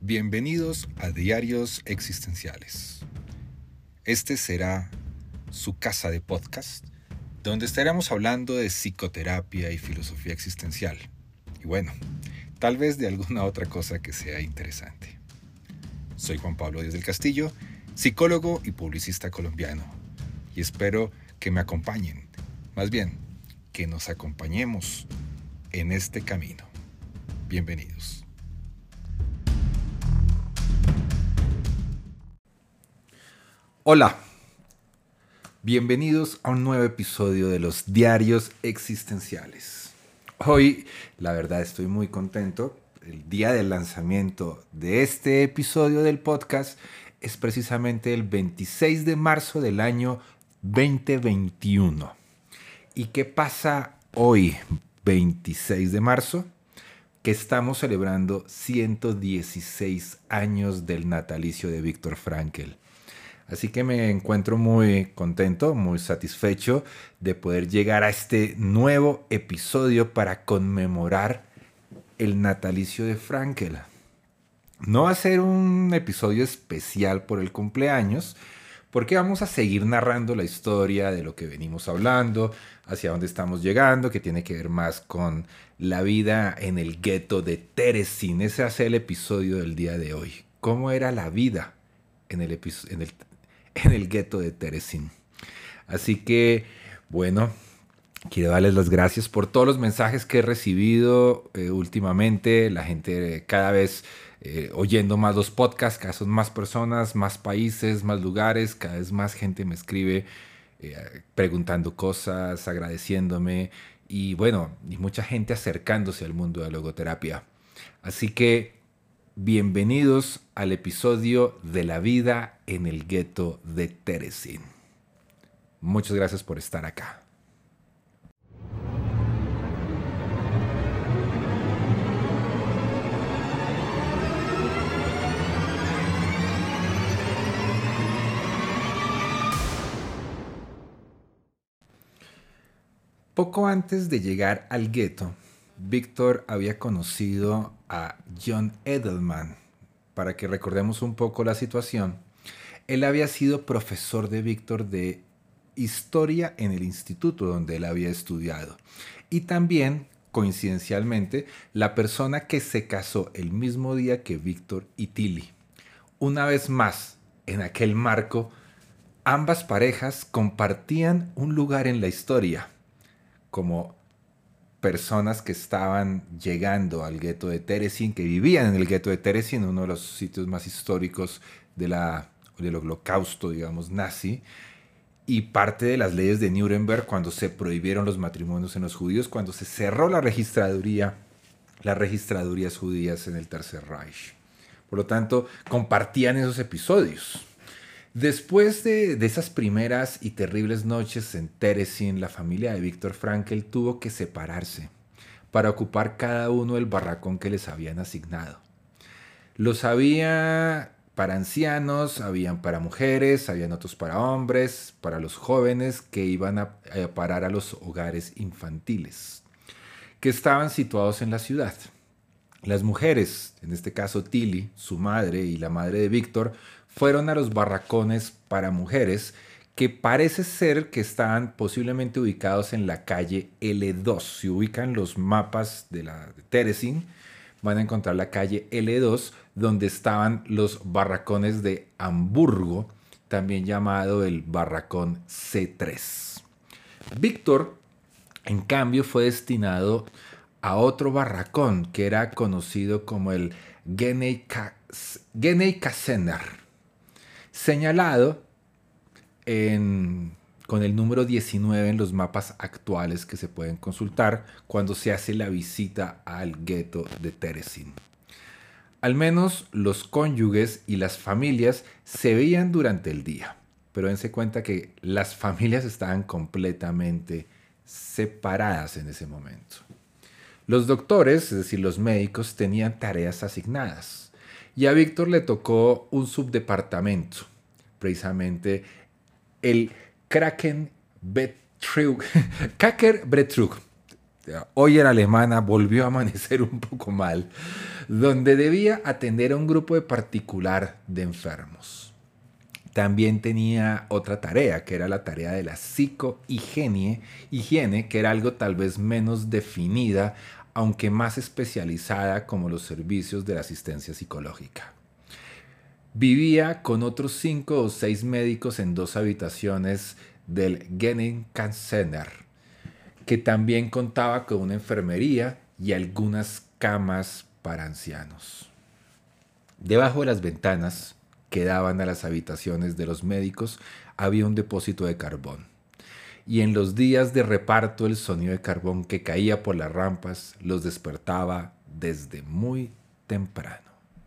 Bienvenidos a Diarios Existenciales. Este será su casa de podcast, donde estaremos hablando de psicoterapia y filosofía existencial. Y bueno, tal vez de alguna otra cosa que sea interesante. Soy Juan Pablo Díaz del Castillo, psicólogo y publicista colombiano, y espero que me acompañen, más bien, que nos acompañemos en este camino. Bienvenidos. Hola, bienvenidos a un nuevo episodio de los Diarios Existenciales. Hoy, la verdad, estoy muy contento. El día del lanzamiento de este episodio del podcast es precisamente el 26 de marzo del año 2021. ¿Y qué pasa hoy, 26 de marzo? Que estamos celebrando 116 años del natalicio de Viktor Frankl. Así que me encuentro muy contento, muy satisfecho de poder llegar a este nuevo episodio para conmemorar el natalicio de Frankl. No va a ser un episodio especial por el cumpleaños, porque vamos a seguir narrando la historia de lo que venimos hablando, hacia dónde estamos llegando, que tiene que ver más con la vida en el gueto de Terezín. Ese va a ser el episodio del día de hoy. ¿Cómo era la vida en el gueto de Terezín? Así que, bueno, quiero darles las gracias por todos los mensajes que he recibido últimamente. La gente cada vez oyendo más los podcasts, cada vez son más personas, más países, más lugares. Cada vez más gente me escribe preguntando cosas, agradeciéndome. Y bueno, y mucha gente acercándose al mundo de la logoterapia. Así que bienvenidos al episodio de la vida en el gueto de Terezín. Muchas gracias por estar acá. Poco antes de llegar al gueto, Viktor había conocido a John Edelman. Para que recordemos un poco la situación, él había sido profesor de Viktor de historia en el instituto donde él había estudiado. Y también, coincidencialmente, la persona que se casó el mismo día que Viktor y Tilly. Una vez más, en aquel marco, ambas parejas compartían un lugar en la historia, como personas que estaban llegando al gueto de Terezín, que vivían en el gueto de Terezín, uno de los sitios más históricos del holocausto, digamos, nazi, y parte de las leyes de Nuremberg cuando se prohibieron los matrimonios en los judíos, cuando se cerró las registradurías judías en el Tercer Reich. Por lo tanto, compartían esos episodios. Después de esas primeras y terribles noches en Terezín, la familia de Viktor Frankl tuvo que separarse para ocupar cada uno el barracón que les habían asignado. Los había para ancianos, habían para mujeres, habían otros para hombres, para los jóvenes que iban a parar a los hogares infantiles, que estaban situados en la ciudad. Las mujeres, en este caso Tilly, su madre y la madre de Viktor, fueron a los barracones para mujeres que parece ser que estaban posiblemente ubicados en la calle L2. Si ubican los mapas de Terezín, van a encontrar la calle L2, donde estaban los barracones de Hamburgo, también llamado el barracón C3. Viktor, en cambio, fue destinado a otro barracón que era conocido como el Genei-Kassener, señalado con el número 19 en los mapas actuales que se pueden consultar cuando se hace la visita al gueto de Terezín. Al menos los cónyuges y las familias se veían durante el día, pero dense cuenta que las familias estaban completamente separadas en ese momento. Los doctores, es decir, los médicos, tenían tareas asignadas y a Viktor le tocó un subdepartamento, precisamente el Krakenbetrug, sea, hoy era alemana, volvió a amanecer un poco mal, donde debía atender a un grupo de particular de enfermos. También tenía otra tarea, que era la tarea de la psicohigiene, que era algo tal vez menos definida, aunque más especializada como los servicios de la asistencia psicológica. Vivía con otros 5 o 6 médicos en 2 habitaciones del Genenkranzcenter, que también contaba con una enfermería y algunas camas para ancianos. Debajo de las ventanas que daban a las habitaciones de los médicos había un depósito de carbón. Y en los días de reparto el sonido de carbón que caía por las rampas los despertaba desde muy temprano.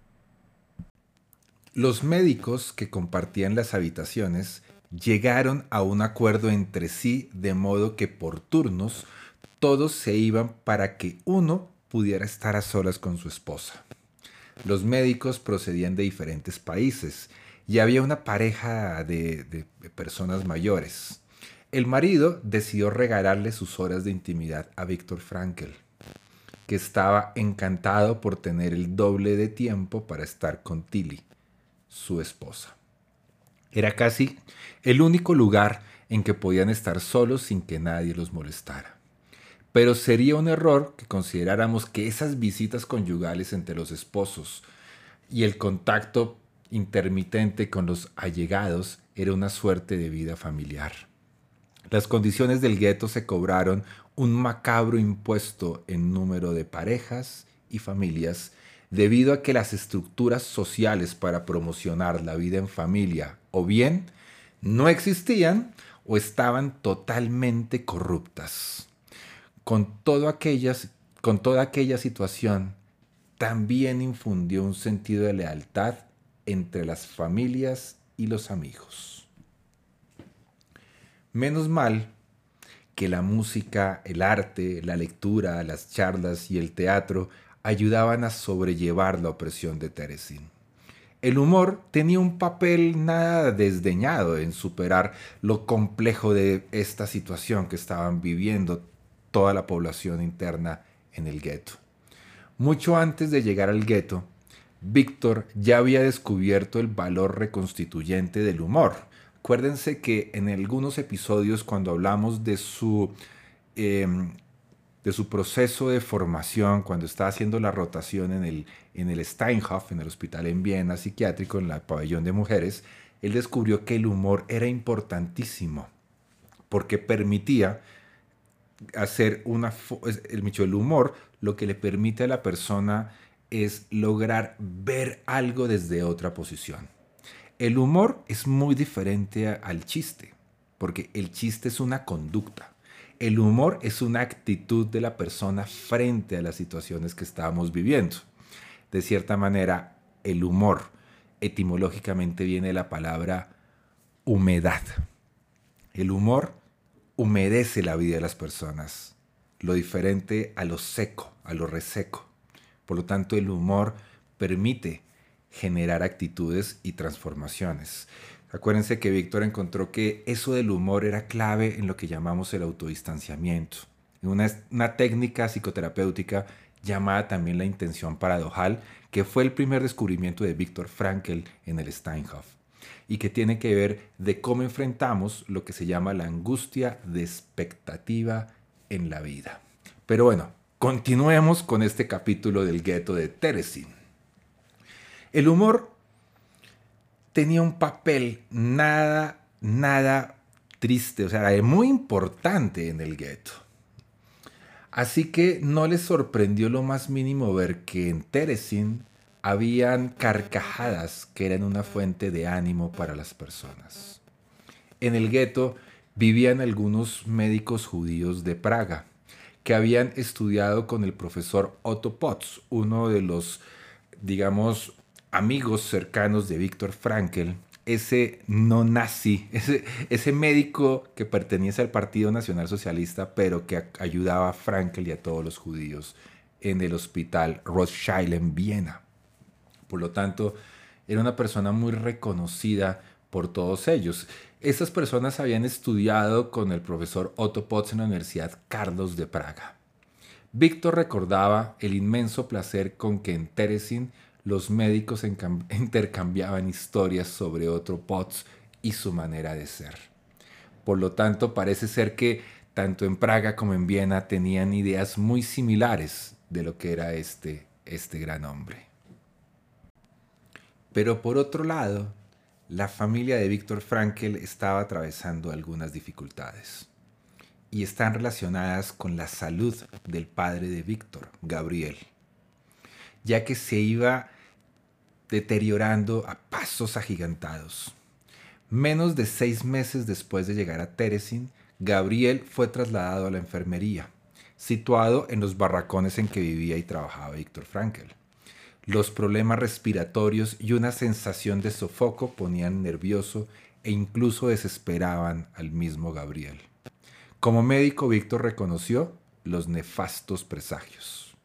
Los médicos que compartían las habitaciones llegaron a un acuerdo entre sí de modo que por turnos todos se iban para que uno pudiera estar a solas con su esposa. Los médicos procedían de diferentes países y había una pareja de personas mayores. El marido decidió regalarle sus horas de intimidad a Viktor Frankl, que estaba encantado por tener el doble de tiempo para estar con Tilly, su esposa. Era casi el único lugar en que podían estar solos sin que nadie los molestara. Pero sería un error que consideráramos que esas visitas conyugales entre los esposos y el contacto intermitente con los allegados era una suerte de vida familiar. Las condiciones del gueto se cobraron un macabro impuesto en número de parejas y familias debido a que las estructuras sociales para promocionar la vida en familia o bien no existían o estaban totalmente corruptas. Con toda aquella situación, también infundió un sentido de lealtad entre las familias y los amigos. Menos mal que la música, el arte, la lectura, las charlas y el teatro ayudaban a sobrellevar la opresión de Teresin. El humor tenía un papel nada desdeñado en superar lo complejo de esta situación que estaban viviendo toda la población interna en el gueto. Mucho antes de llegar al gueto, Víctor ya había descubierto el valor reconstituyente del humor. Acuérdense que en algunos episodios cuando hablamos eh, de su proceso de formación, cuando estaba haciendo la rotación en el Steinhof, en el hospital en Viena psiquiátrico, en el pabellón de mujeres, él descubrió que el humor era importantísimo porque permitía hacer el humor lo que le permite a la persona es lograr ver algo desde otra posición. El humor es muy diferente al chiste, porque el chiste es una conducta. El humor es una actitud de la persona frente a las situaciones que estamos viviendo. De cierta manera, el humor etimológicamente viene de la palabra humedad. El humor humedece la vida de las personas, lo diferente a lo seco, a lo reseco. Por lo tanto, el humor permite generar actitudes y transformaciones. Acuérdense que Víctor encontró que eso del humor era clave en lo que llamamos el autodistanciamiento, una técnica psicoterapéutica llamada también la intención paradojal, que fue el primer descubrimiento de Viktor Frankl en el Steinhof y que tiene que ver de cómo enfrentamos lo que se llama la angustia de expectativa en la vida. Pero bueno, continuemos con este capítulo del gueto de Teresin. El humor tenía un papel nada triste, o sea, muy importante en el gueto. Así que no les sorprendió lo más mínimo ver que en Teresin habían carcajadas que eran una fuente de ánimo para las personas. En el gueto vivían algunos médicos judíos de Praga que habían estudiado con el profesor Otto Potts, uno de los, digamos, amigos cercanos de Viktor Frankl, ese no nazi, ese médico que pertenece al Partido Nacional Socialista, pero que ayudaba a Frankl y a todos los judíos en el hospital Rothschild en Viena. Por lo tanto, era una persona muy reconocida por todos ellos. Estas personas habían estudiado con el profesor Otto Potts en la Universidad Carlos de Praga. Víctor recordaba el inmenso placer con que en Terezín los médicos intercambiaban historias sobre otro Potts y su manera de ser. Por lo tanto, parece ser que tanto en Praga como en Viena tenían ideas muy similares de lo que era este gran hombre. Pero por otro lado, la familia de Viktor Frankl estaba atravesando algunas dificultades y están relacionadas con la salud del padre de Víctor, Gabriel, ya que se iba deteriorando a pasos agigantados. Menos de 6 meses después de llegar a Terezín, Gabriel fue trasladado a la enfermería, situado en los barracones en que vivía y trabajaba Viktor Frankl. Los problemas respiratorios y una sensación de sofoco ponían nervioso e incluso desesperaban al mismo Gabriel. Como médico, Víctor reconoció los nefastos presagios.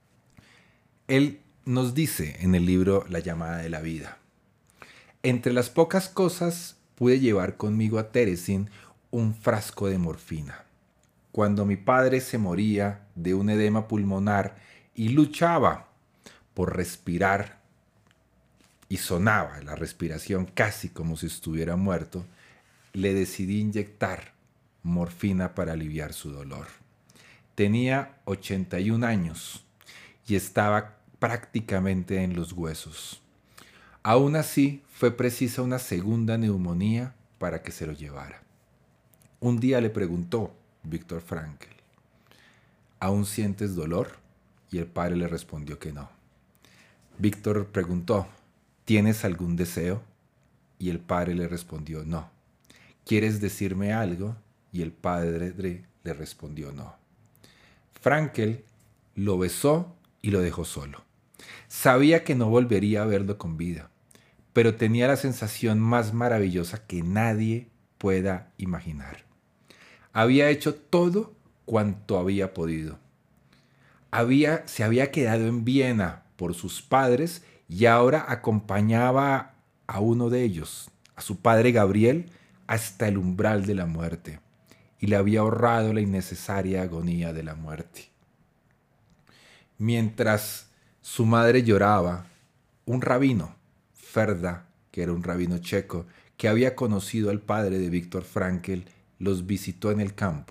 Él nos dice en el libro La llamada de la vida: entre las pocas cosas pude llevar conmigo a Terezín un frasco de morfina. Cuando mi padre se moría de un edema pulmonar y luchaba por respirar y sonaba la respiración casi como si estuviera muerto, le decidí inyectar morfina para aliviar su dolor. Tenía 81 años y estaba prácticamente en los huesos. Aún así, fue precisa una segunda neumonía para que se lo llevara. Un día le preguntó Viktor Frankl: ¿aún sientes dolor? Y el padre le respondió que no. Víctor preguntó: ¿tienes algún deseo? Y el padre le respondió: no. ¿Quieres decirme algo? Y el padre le respondió: no. Frankl lo besó y lo dejó solo. Sabía que no volvería a verlo con vida, pero tenía la sensación más maravillosa que nadie pueda imaginar. Había hecho todo cuanto había podido. Se había quedado en Viena por sus padres y ahora acompañaba a uno de ellos, a su padre Gabriel, hasta el umbral de la muerte, y le había ahorrado la innecesaria agonía de la muerte. Mientras su madre lloraba, un rabino, Ferda, que era un rabino checo, que había conocido al padre de Viktor Frankl, los visitó en el campo.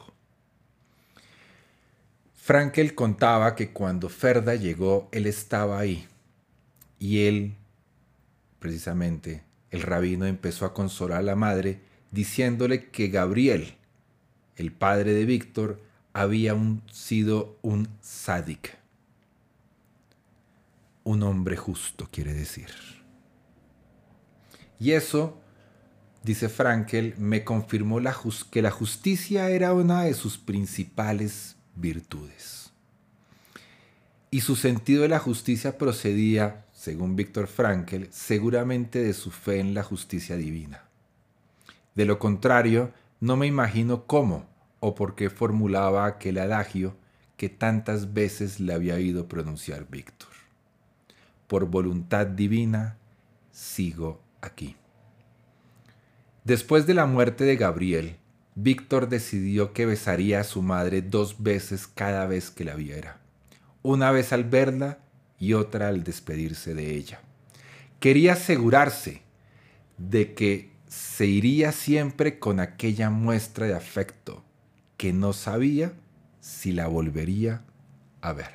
Frankl contaba que cuando Ferda llegó, él estaba ahí. Y él, precisamente, el rabino, empezó a consolar a la madre diciéndole que Gabriel, el padre de Víctor, había sido un sádic. Un hombre justo, quiere decir. Y eso, dice Frankl, me confirmó que la justicia era una de sus principales virtudes. Y su sentido de la justicia procedía, según Viktor Frankl, seguramente de su fe en la justicia divina. De lo contrario, no me imagino cómo o por qué formulaba aquel adagio que tantas veces le había oído pronunciar Víctor: por voluntad divina, sigo aquí. Después de la muerte de Gabriel, Víctor decidió que besaría a su madre 2 veces cada vez que la viera. Una vez al verla y otra al despedirse de ella. Quería asegurarse de que se iría siempre con aquella muestra de afecto que no sabía si la volvería a ver.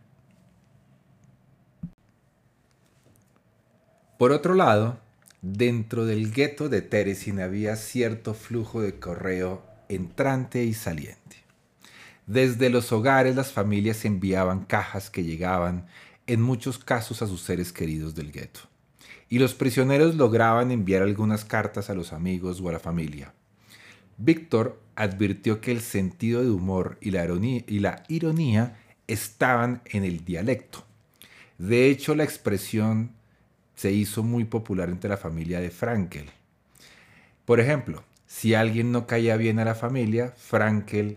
Por otro lado, dentro del gueto de Terezín había cierto flujo de correo entrante y saliente. Desde los hogares las familias enviaban cajas que llegaban en muchos casos a sus seres queridos del gueto. Y los prisioneros lograban enviar algunas cartas a los amigos o a la familia. Víctor advirtió que el sentido de humor y la ironía estaban en el dialecto. De hecho, la expresión se hizo muy popular entre la familia de Frankl. Por ejemplo, si alguien no caía bien a la familia Frankl,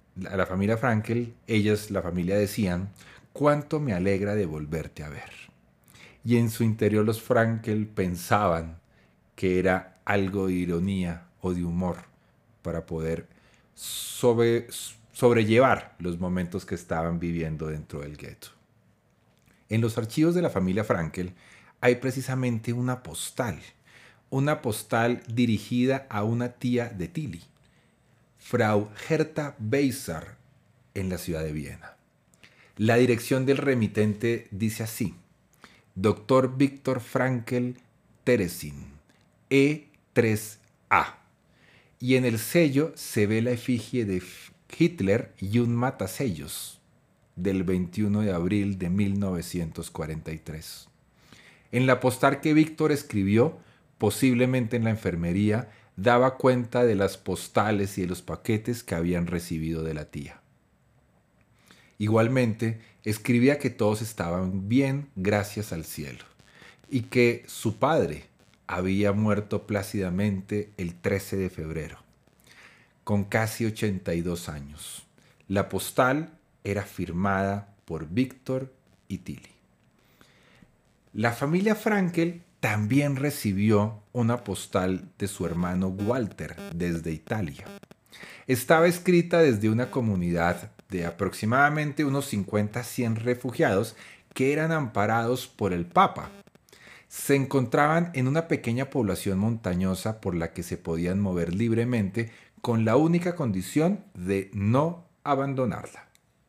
ellos, la familia, decían: «¿Cuánto me alegra de volverte a ver?». Y en su interior los Frankl pensaban que era algo de ironía o de humor para poder sobrellevar los momentos que estaban viviendo dentro del gueto. En los archivos de la familia Frankel hay precisamente una postal dirigida a una tía de Tilly, Frau Hertha Beiser, en la ciudad de Viena. La dirección del remitente dice así: Dr. Viktor Frankl, Teresin, E3A. Y en el sello se ve la efigie de Hitler y un matasellos del 21 de abril de 1943. En la postal que Víctor escribió, posiblemente en la enfermería, daba cuenta de las postales y de los paquetes que habían recibido de la tía. Igualmente, escribía que todos estaban bien gracias al cielo y que su padre había muerto plácidamente el 13 de febrero, con casi 82 años. La postal era firmada por Víctor y Tilly. La familia Frankel también recibió una postal de su hermano Walter desde Italia. Estaba escrita desde una comunidad de aproximadamente unos 50-100 refugiados que eran amparados por el Papa. Se encontraban en una pequeña población montañosa por la que se podían mover libremente con la única condición de no abandonarla.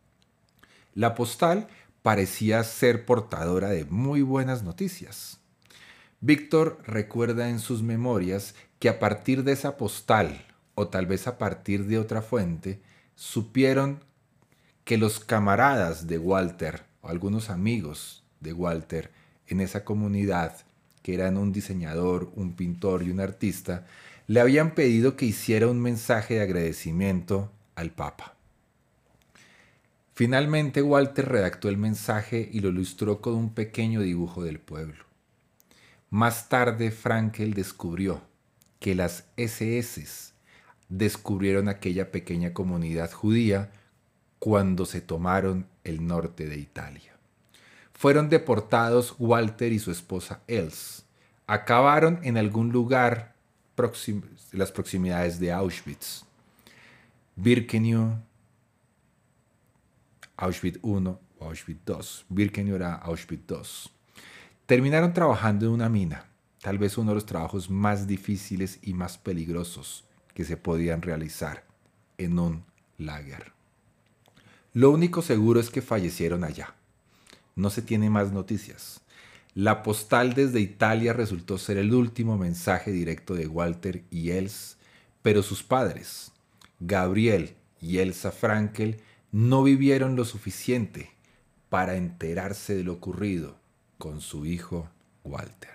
La postal parecía ser portadora de muy buenas noticias. Víctor recuerda en sus memorias que a partir de esa postal, o tal vez a partir de otra fuente, supieron que los camaradas de Walter, o algunos amigos de Walter en esa comunidad, que eran un diseñador, un pintor y un artista, le habían pedido que hiciera un mensaje de agradecimiento al Papa. Finalmente Walter redactó el mensaje y lo ilustró con un pequeño dibujo del pueblo. Más tarde Frankel descubrió que las SS descubrieron aquella pequeña comunidad judía cuando se tomaron el norte de Italia. Fueron deportados Walter y su esposa Else. Acabaron en algún lugar de las proximidades de Auschwitz. Birkenau, Auschwitz I o Auschwitz II. Birkenau era Auschwitz II. Terminaron trabajando en una mina, tal vez uno de los trabajos más difíciles y más peligrosos que se podían realizar en un lager. Lo único seguro es que fallecieron allá. No se tiene más noticias. La postal desde Italia resultó ser el último mensaje directo de Walter y Else, pero sus padres, Gabriel y Elsa Frankel, no vivieron lo suficiente para enterarse de lo ocurrido con su hijo Walter.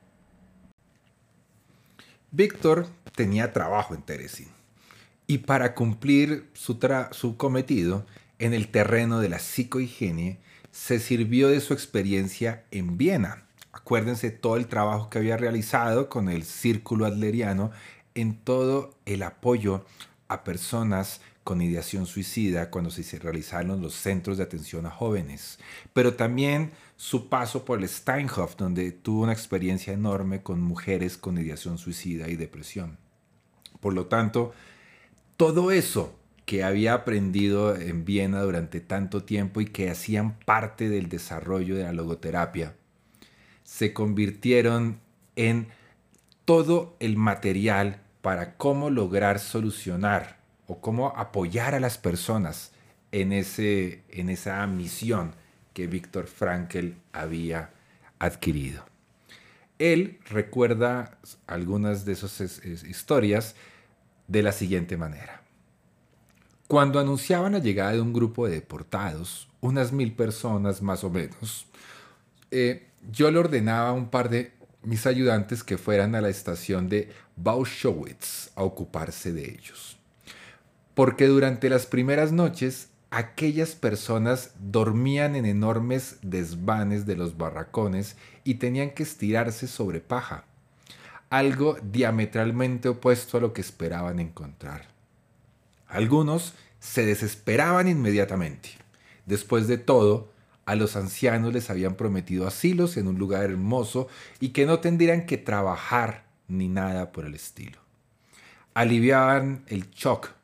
Víctor tenía trabajo en Teresin y para cumplir su cometido en el terreno de la psicohigiene se sirvió de su experiencia en Viena. Acuérdense todo el trabajo que había realizado con el círculo adleriano en todo el apoyo a personas con ideación suicida cuando se realizaron los centros de atención a jóvenes, pero también su paso por el Steinhof, donde tuvo una experiencia enorme con mujeres con ideación suicida y depresión. Por lo tanto, todo eso que había aprendido en Viena durante tanto tiempo y que hacían parte del desarrollo de la logoterapia, se convirtieron en todo el material para cómo lograr solucionar o cómo apoyar a las personas en esa misión que Viktor Frankl había adquirido. Él recuerda algunas de esas historias de la siguiente manera. Cuando anunciaban la llegada de un grupo de deportados, unas 1000 personas más o menos, yo le ordenaba a un par de mis ayudantes que fueran a la estación de Bauschowitz a ocuparse de ellos. Porque durante las primeras noches, aquellas personas dormían en enormes desvanes de los barracones y tenían que estirarse sobre paja, algo diametralmente opuesto a lo que esperaban encontrar. Algunos se desesperaban inmediatamente. Después de todo, a los ancianos les habían prometido asilos en un lugar hermoso y que no tendrían que trabajar ni nada por el estilo. Aliviaban el shock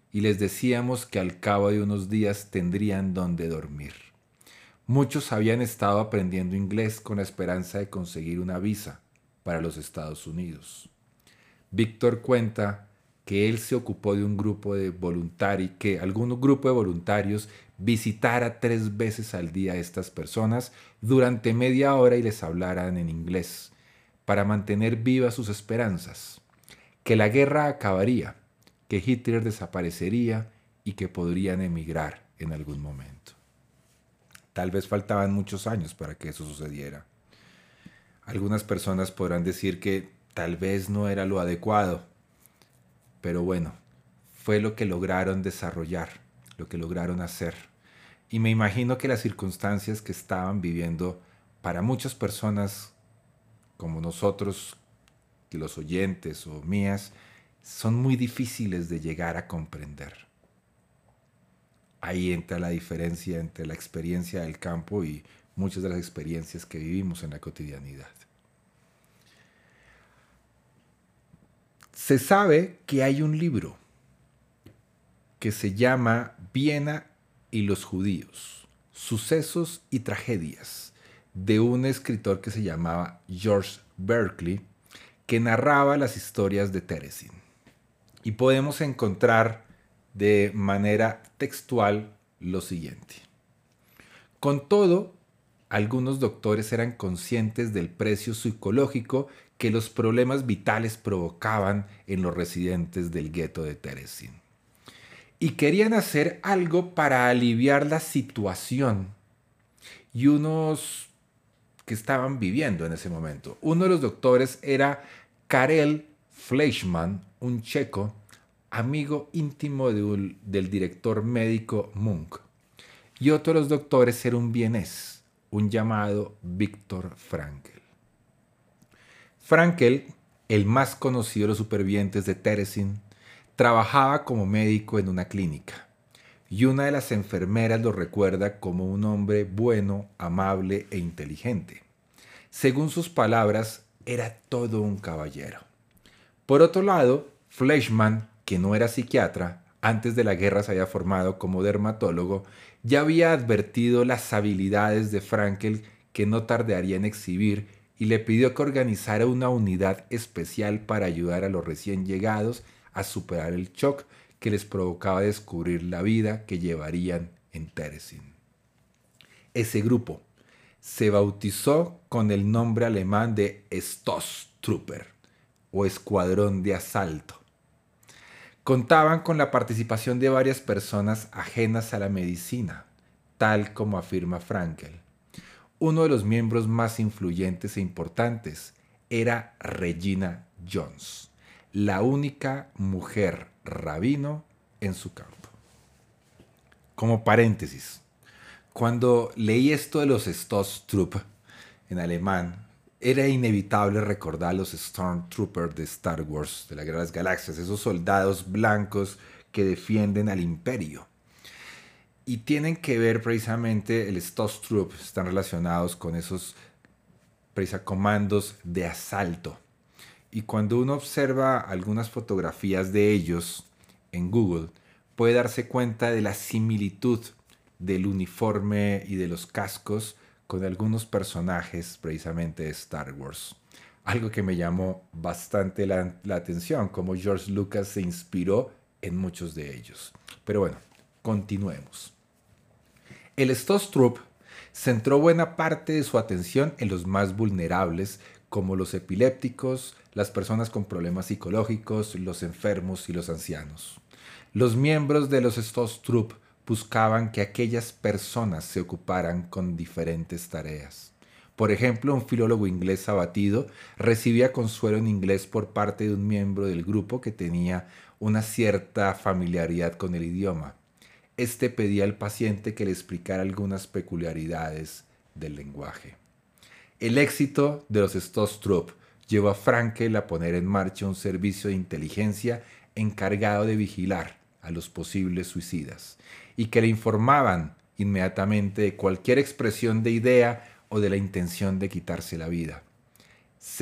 y les decíamos que al cabo de unos días tendrían donde dormir. Muchos habían estado aprendiendo inglés con la esperanza de conseguir una visa para los Estados Unidos. Víctor cuenta que él se ocupó de un grupo de voluntarios, que algún grupo de voluntarios visitara 3 veces al día a estas personas durante media hora y les hablaran en inglés, para mantener vivas sus esperanzas, que la guerra acabaría, que Hitler desaparecería y que podrían emigrar en algún momento. Tal vez faltaban muchos años para que eso sucediera. Algunas personas podrán decir que tal vez no era lo adecuado, pero bueno, fue lo que lograron desarrollar, lo que lograron hacer. Y me imagino que las circunstancias que estaban viviendo para muchas personas como nosotros, que los oyentes o mías, son muy difíciles de llegar a comprender. Ahí entra la diferencia entre la experiencia del campo y muchas de las experiencias que vivimos en la cotidianidad. Se sabe que hay un libro que se llama Viena y los judíos, sucesos y tragedias, de un escritor que se llamaba George Berkeley, que narraba las historias de Terezin. Y podemos encontrar de manera textual lo siguiente. Con todo, algunos doctores eran conscientes del precio psicológico que los problemas vitales provocaban en los residentes del gueto de Terezin. Y querían hacer algo para aliviar la situación y unos que estaban viviendo en ese momento. Uno de los doctores era Karel Fleischmann, un checo, amigo íntimo del director médico Munk. Y otro de los doctores era un vienés, un llamado Viktor Frankl. Frankl, el más conocido de los supervivientes de Terezin, trabajaba como médico en una clínica. Y una de las enfermeras lo recuerda como un hombre bueno, amable e inteligente. Según sus palabras, era todo un caballero. Por otro lado, Fleischmann, que no era psiquiatra, antes de la guerra se había formado como dermatólogo, ya había advertido las habilidades de Frankl que no tardaría en exhibir y le pidió que organizara una unidad especial para ayudar a los recién llegados a superar el shock que les provocaba descubrir la vida que llevarían en Terezin. Ese grupo se bautizó con el nombre alemán de Stoßtrupper o Escuadrón de Asalto. Contaban con la participación de varias personas ajenas a la medicina, tal como afirma Frankl. Uno de los miembros más influyentes e importantes era Regina Jones, la única mujer rabino en su campo. Como paréntesis, cuando leí esto de los Stoßtrupper en alemán, era inevitable recordar a los Stormtroopers de Star Wars, de la Guerra de las Galaxias, esos soldados blancos que defienden al Imperio. Y tienen que ver precisamente, el Stoßtrupp, están relacionados con esos comandos de asalto. Y cuando uno observa algunas fotografías de ellos en Google, puede darse cuenta de la similitud del uniforme y de los cascos con algunos personajes precisamente de Star Wars. Algo que me llamó bastante la atención, como George Lucas se inspiró en muchos de ellos. Pero bueno, continuemos. El Stoßtrupp centró buena parte de su atención en los más vulnerables, como los epilépticos, las personas con problemas psicológicos, los enfermos y los ancianos. Los miembros de los Stoßtrupp buscaban que aquellas personas se ocuparan con diferentes tareas. Por ejemplo, un filólogo inglés abatido recibía consuelo en inglés por parte de un miembro del grupo que tenía una cierta familiaridad con el idioma. Este pedía al paciente que le explicara algunas peculiaridades del lenguaje. El éxito de los Stoßtrupp llevó a Frankl a poner en marcha un servicio de inteligencia encargado de vigilar a los posibles suicidas y que le informaban inmediatamente de cualquier expresión de idea o de la intención de quitarse la vida.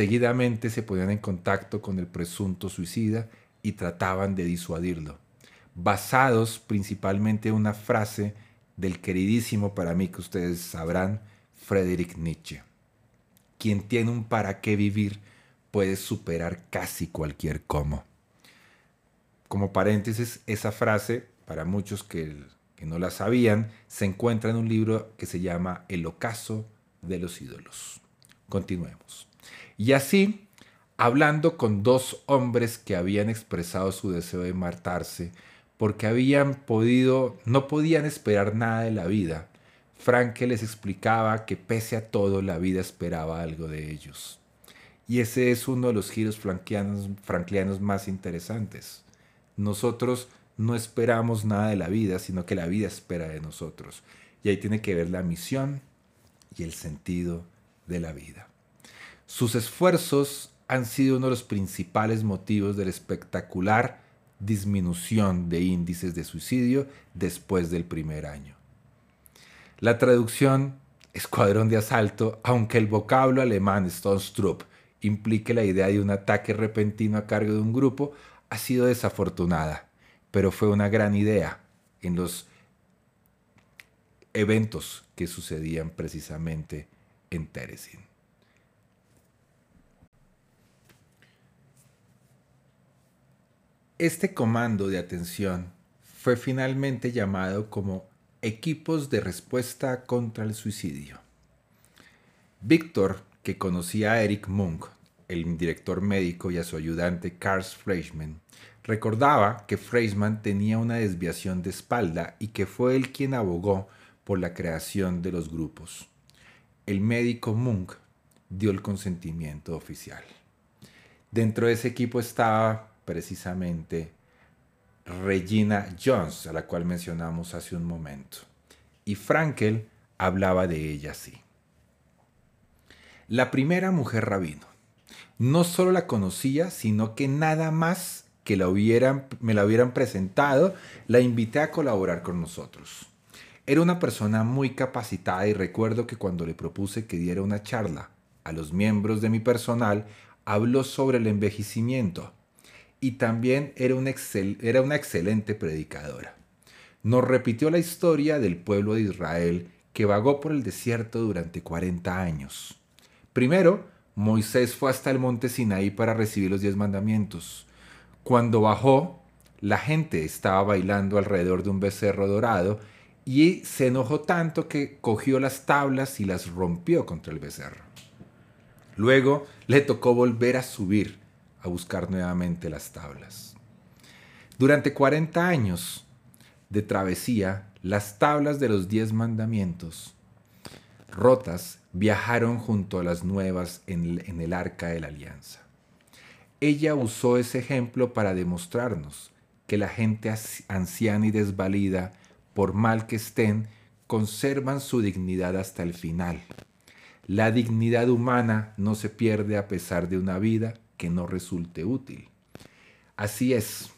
Seguidamente se ponían en contacto con el presunto suicida y trataban de disuadirlo. basados principalmente en una frase del queridísimo, para mí que ustedes sabrán, Friedrich Nietzsche. Quien tiene un para qué vivir puede superar casi cualquier cómo. Como paréntesis, esa frase, para muchos que no la sabían, se encuentra en un libro que se llama El ocaso de los ídolos. Continuemos. Y así, hablando con dos hombres que habían expresado su deseo de matarse porque no podían esperar nada de la vida, Frankl les explicaba que pese a todo la vida esperaba algo de ellos. Y ese es uno de los giros franklianos más interesantes. Nosotros no esperamos nada de la vida, sino que la vida espera de nosotros. Y ahí tiene que ver la misión y el sentido de la vida. Sus esfuerzos han sido uno de los principales motivos de la espectacular disminución de índices de suicidio después del primer año. La traducción escuadrón de asalto, aunque el vocablo alemán Sturmtrupp implique la idea de un ataque repentino a cargo de un grupo, ha sido desafortunada, pero fue una gran idea en los eventos que sucedían precisamente en Terezin. Este comando de atención fue finalmente llamado como Equipos de Respuesta contra el Suicidio. Víctor, que conocía a Erich Munch, el director médico, y a su ayudante Karl Fleischmann, recordaba que Fleischmann tenía una desviación de espalda y que fue él quien abogó por la creación de los grupos. El médico Munch dio el consentimiento oficial. Dentro de ese equipo estaba precisamente Regina Jones, a la cual mencionamos hace un momento. Y Frankl hablaba de ella así. La primera mujer rabino. No solo la conocía, sino que nada más que me la hubieran presentado, la invité a colaborar con nosotros. Era una persona muy capacitada y recuerdo que cuando le propuse que diera una charla a los miembros de mi personal, habló sobre el envejecimiento y también era una excelente predicadora. Nos repitió la historia del pueblo de Israel que vagó por el desierto durante 40 años. Primero, Moisés fue hasta el monte Sinaí para recibir los 10 mandamientos. Cuando bajó, la gente estaba bailando alrededor de un becerro dorado y se enojó tanto que cogió las tablas y las rompió contra el becerro. Luego le tocó volver a subir a buscar nuevamente las tablas. Durante 40 años de travesía, las tablas de los 10 mandamientos rotas viajaron junto a las nuevas en el arca de la alianza. Ella usó ese ejemplo para demostrarnos que la gente anciana y desvalida, por mal que estén, conservan su dignidad hasta el final. La dignidad humana no se pierde a pesar de una vida que no resulte útil. Así es.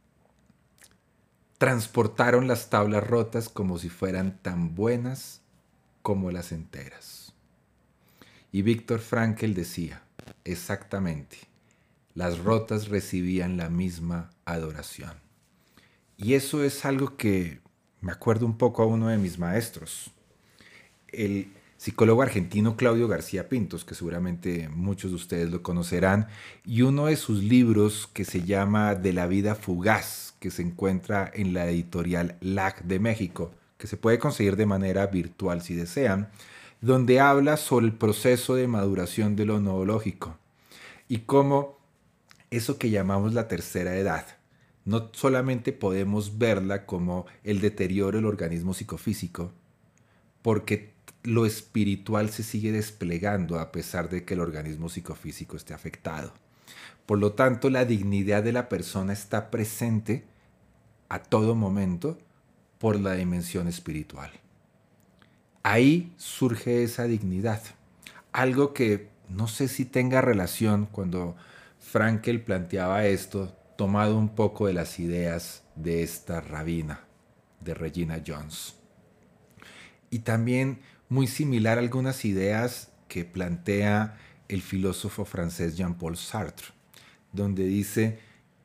Transportaron las tablas rotas como si fueran tan buenas como las enteras. Y Viktor Frankl decía, exactamente, las rotas recibían la misma adoración. Y eso es algo que me acuerdo un poco a uno de mis maestros, el psicólogo argentino Claudio García Pintos, que seguramente muchos de ustedes lo conocerán, y uno de sus libros que se llama De la vida fugaz, que se encuentra en la editorial LAC de México, que se puede conseguir de manera virtual si desean, donde habla sobre el proceso de maduración de lo noológico y cómo eso que llamamos la tercera edad, no solamente podemos verla como el deterioro del organismo psicofísico, porque lo espiritual se sigue desplegando a pesar de que el organismo psicofísico esté afectado. Por lo tanto, la dignidad de la persona está presente a todo momento por la dimensión espiritual. Ahí surge esa dignidad. Algo que no sé si tenga relación cuando Frankl planteaba esto, tomado un poco de las ideas de esta rabina, de Regina Jones. Y también muy similar a algunas ideas que plantea el filósofo francés Jean-Paul Sartre, donde dice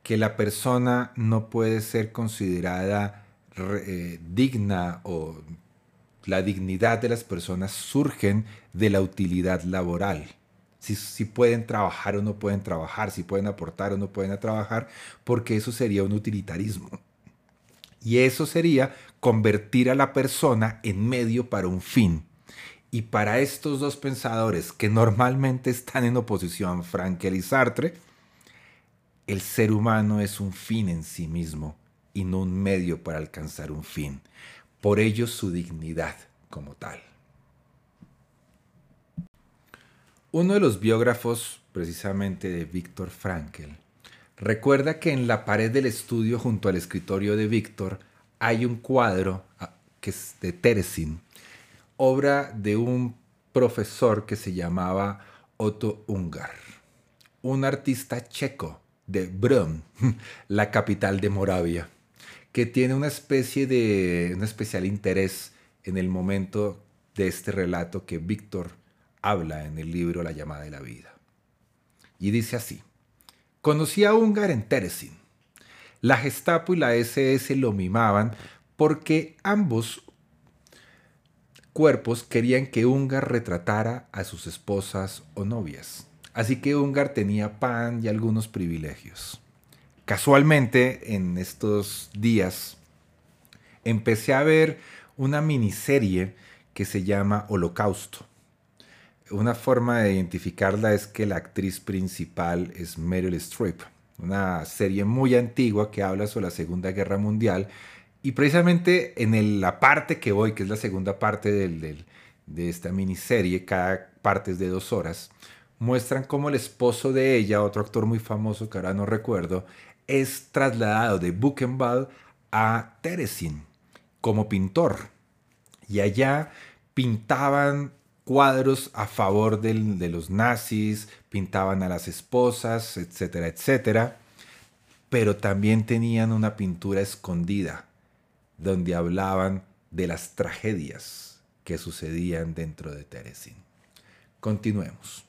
que la persona no puede ser considerada digna, o la dignidad de las personas surgen de la utilidad laboral. Si pueden trabajar o no pueden trabajar, si pueden aportar o no pueden trabajar, porque eso sería un utilitarismo. Y eso sería convertir a la persona en medio para un fin. Y para estos dos pensadores que normalmente están en oposición, Frankl y Sartre, el ser humano es un fin en sí mismo y no un medio para alcanzar un fin. Por ello su dignidad como tal. Uno de los biógrafos precisamente de Viktor Frankl recuerda que en la pared del estudio junto al escritorio de Viktor hay un cuadro que es de Terezin, obra de un profesor que se llamaba Otto Ungar, un artista checo de Brno, la capital de Moravia, que tiene un especial interés en el momento de este relato que Viktor habla en el libro La llamada de la vida. Y dice así: conocí a Ungar en Terezin. La Gestapo y la SS lo mimaban porque ambos cuerpos querían que Ungar retratara a sus esposas o novias. Así que Ungar tenía pan y algunos privilegios. Casualmente, en estos días, empecé a ver una miniserie que se llama Holocausto. Una forma de identificarla es que la actriz principal es Meryl Streep, una serie muy antigua que habla sobre la Segunda Guerra Mundial. Y precisamente en la parte que voy, que es la segunda parte de esta miniserie, cada parte es de 2 horas, muestran cómo el esposo de ella, otro actor muy famoso que ahora no recuerdo, es trasladado de Buchenwald a Terezin como pintor. Y allá pintaban cuadros a favor de los nazis, pintaban a las esposas, etcétera, etcétera. Pero también tenían una pintura escondida donde hablaban de las tragedias que sucedían dentro de Terezin. Continuemos.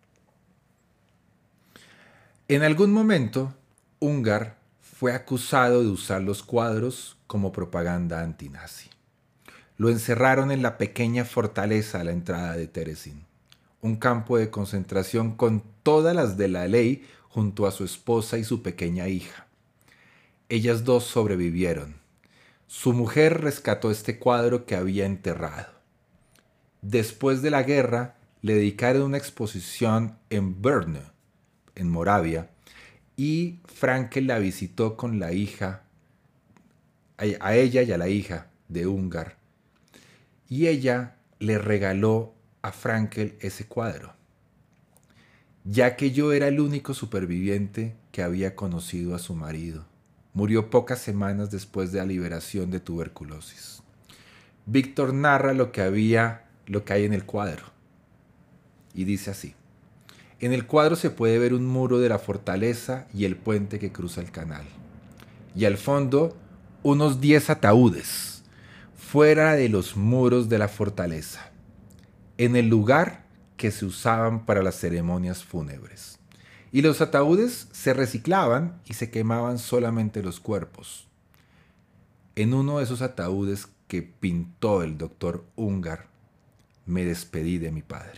En algún momento, Ungar fue acusado de usar los cuadros como propaganda antinazi. Lo encerraron en la pequeña fortaleza a la entrada de Terezin, un campo de concentración con todas las de la ley, junto a su esposa y su pequeña hija. Ellas dos sobrevivieron. Su mujer rescató este cuadro que había enterrado. Después de la guerra, le dedicaron una exposición en Brno, en Moravia, y Frankl la visitó con la hija, a ella y a la hija de Ungar, y ella le regaló a Frankl ese cuadro, ya que yo era el único superviviente que había conocido a su marido. Murió pocas semanas después de la liberación de tuberculosis. Viktor narra lo que hay en el cuadro, y dice así: en el cuadro se puede ver un muro de la fortaleza y el puente que cruza el canal, y al fondo unos 10 ataúdes fuera de los muros de la fortaleza, en el lugar que se usaban para las ceremonias fúnebres. Y los ataúdes se reciclaban y se quemaban solamente los cuerpos. En uno de esos ataúdes que pintó el doctor Ungar, me despedí de mi padre.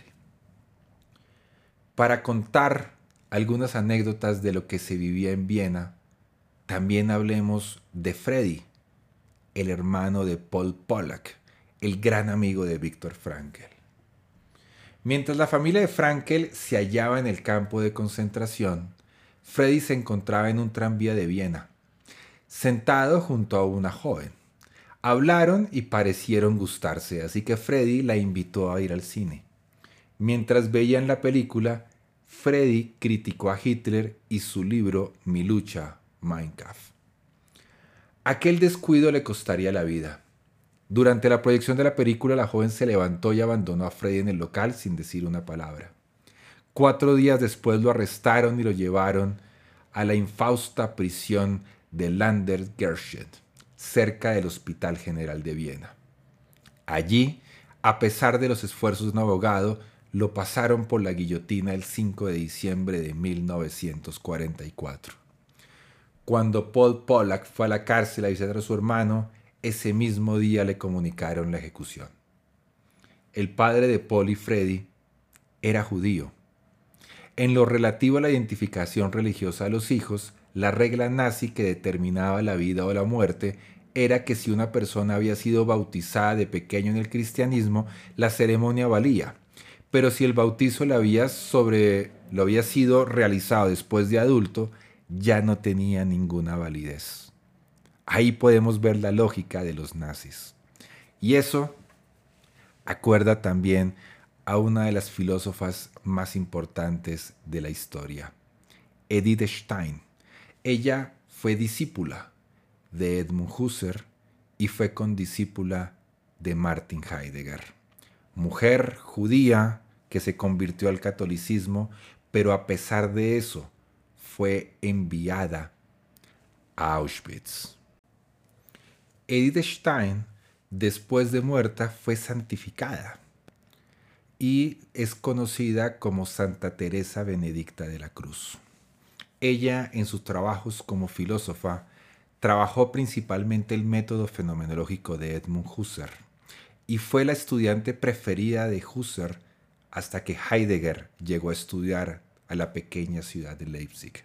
Para contar algunas anécdotas de lo que se vivía en Viena, también hablemos de Freddy, el hermano de Paul Pollack, el gran amigo de Viktor Frankl. Mientras la familia de Frankl se hallaba en el campo de concentración, Freddy se encontraba en un tranvía de Viena, sentado junto a una joven. Hablaron y parecieron gustarse, así que Freddy la invitó a ir al cine. Mientras veían la película, Freddy criticó a Hitler y su libro Mi lucha, Mein Kampf. Aquel descuido le costaría la vida. Durante la proyección de la película, la joven se levantó y abandonó a Freddy en el local sin decir una palabra. 4 días después lo arrestaron y lo llevaron a la infausta prisión de Landergershet, cerca del Hospital General de Viena. Allí, a pesar de los esfuerzos de un abogado, lo pasaron por la guillotina el 5 de diciembre de 1944. Cuando Paul Pollack fue a la cárcel a visitar a su hermano, ese mismo día le comunicaron la ejecución. El padre de Paul y Freddy era judío. En lo relativo a la identificación religiosa de los hijos, la regla nazi que determinaba la vida o la muerte era que si una persona había sido bautizada de pequeño en el cristianismo, la ceremonia valía. Pero si el bautizo lo había sido realizado después de adulto, ya no tenía ninguna validez. Ahí podemos ver la lógica de los nazis. Y eso acuerda también a una de las filósofas más importantes de la historia, Edith Stein. Ella fue discípula de Edmund Husserl y fue condiscípula de Martin Heidegger. Mujer judía que se convirtió al catolicismo, pero a pesar de eso fue enviada a Auschwitz. Edith Stein, después de muerta, fue santificada y es conocida como Santa Teresa Benedicta de la Cruz. Ella, en sus trabajos como filósofa, trabajó principalmente el método fenomenológico de Edmund Husserl y fue la estudiante preferida de Husserl hasta que Heidegger llegó a estudiar a la pequeña ciudad de Leipzig.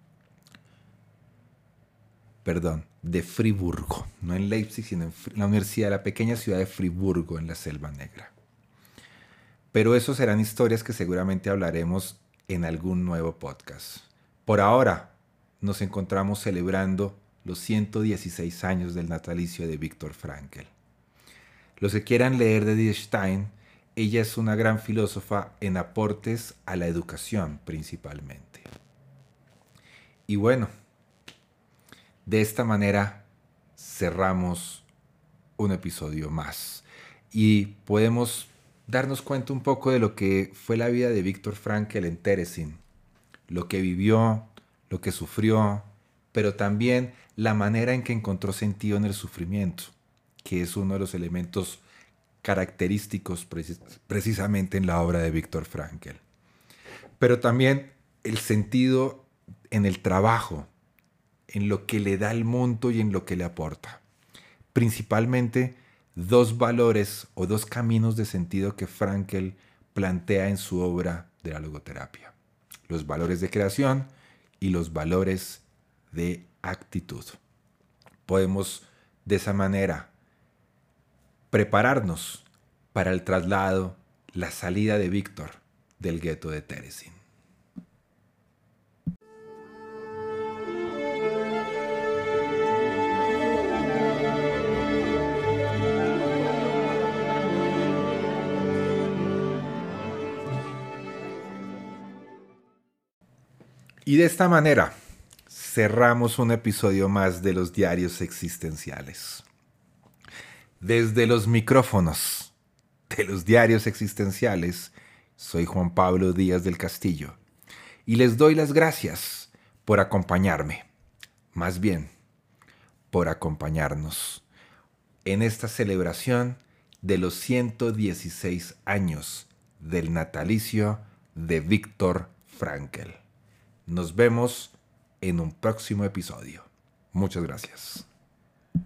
De Friburgo, no en Leipzig, sino en la universidad de la pequeña ciudad de Friburgo, en la Selva Negra. Pero eso serán historias que seguramente hablaremos en algún nuevo podcast. Por ahora, nos encontramos celebrando los 116 años del natalicio de Viktor Frankl. Los que quieran leer de Edith Stein, ella es una gran filósofa en aportes a la educación principalmente. Y bueno, de esta manera cerramos un episodio más y podemos darnos cuenta un poco de lo que fue la vida de Viktor Frankl en Terezín, lo que vivió, lo que sufrió, pero también la manera en que encontró sentido en el sufrimiento, que es uno de los elementos característicos precisamente en la obra de Viktor Frankl. Pero también el sentido en el trabajo, en lo que le da al mundo y en lo que le aporta. Principalmente dos valores o dos caminos de sentido que Frankl plantea en su obra de la logoterapia. Los valores de creación y los valores de actitud. Podemos de esa manera prepararnos para el traslado, la salida de Víctor del gueto de Terezín. Y de esta manera cerramos un episodio más de los diarios existenciales. Desde los micrófonos de los diarios existenciales, soy Juan Pablo Díaz del Castillo y les doy las gracias por acompañarme, más bien por acompañarnos en esta celebración de los 116 años del natalicio de Viktor Frankl. Nos vemos en un próximo episodio. Muchas gracias.